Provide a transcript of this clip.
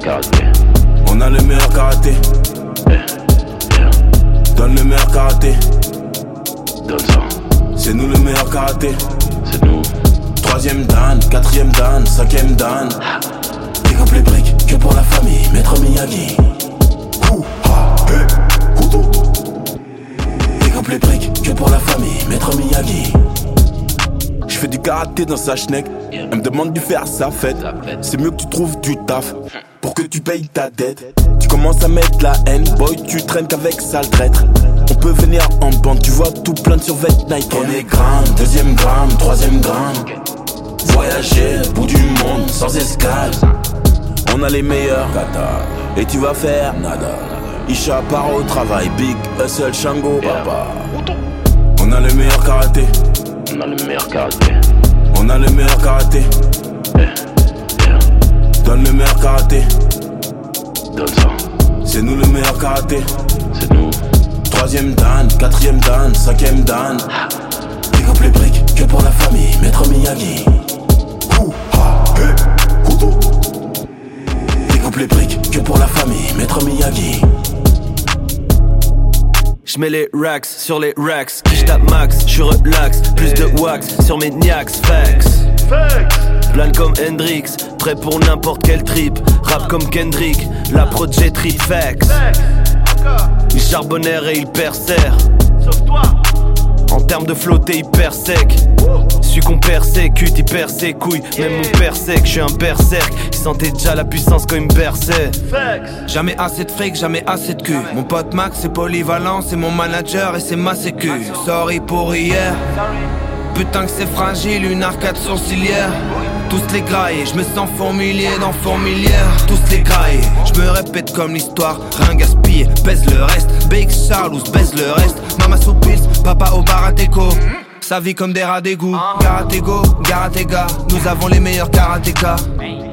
karaté. On a le meilleur karaté. Donne le meilleur karaté. Donne ça. C'est nous le meilleur karaté. C'est nous. 3ème dan, 4ème dan, 5ème dan. Découpe les briques que pour la famille, Maître Miyagi. Découpe les briques que pour la famille, Maître Miyagi. Je fais du karaté dans sa schneck. Elle me demande de faire sa fête. C'est mieux que tu trouves du taf pour que tu payes ta dette. Tu commences à mettre la haine, boy, tu traînes qu'avec sale traître. On peut venir en bande, tu vois tout plein de survêt Nike. On est gramme, 2ème gramme, 3ème gramme. Voyager, bout du monde, sans escale. On a les meilleurs kata, et tu vas faire nada. Isha part au travail, Big Hustle, Shango, papa. On a le meilleur karaté. On a le meilleur karaté. On a le meilleur karaté. Donne le meilleur karaté. Donne ça. C'est nous le meilleur karaté. C'est nous. 3ème dan, 4ème dan, 5ème dan. Découpe les briques que pour la famille, Maître Miyagi. Découpe les briques que pour la famille, Maître Miyagi. J'mets les racks sur les racks, j'tape max, j'suis relax, plus de wax sur mes niacs, facts. Plane comme Hendrix, prêt pour n'importe quel trip. Rap comme Kendrick, la projetterie de facts. Il charbonnaire et il percère. Sauf toi. En termes de flow t'es hyper sec. Celui qu'on persécute, il perd ses couilles. Même mon père sait que je suis un berserk. Il sentait déjà la puissance quand il me berçait. Jamais assez de fric, jamais assez de cul. Mon pote Max c'est polyvalent, c'est mon manager et c'est ma sécu. Sorry pour hier. Putain que c'est fragile, une arcade sourcilière. Tous les graillés, je me sens fourmilier dans fourmilière. Tous les graillés, je me répète comme l'histoire. Rien gaspillé, pèse le reste. Big Charles, baise le reste. Mama sous pils, papa au baratéco. Sa vie comme des rats d'égout. Karatego, Garatega, nous avons les meilleurs karatékas.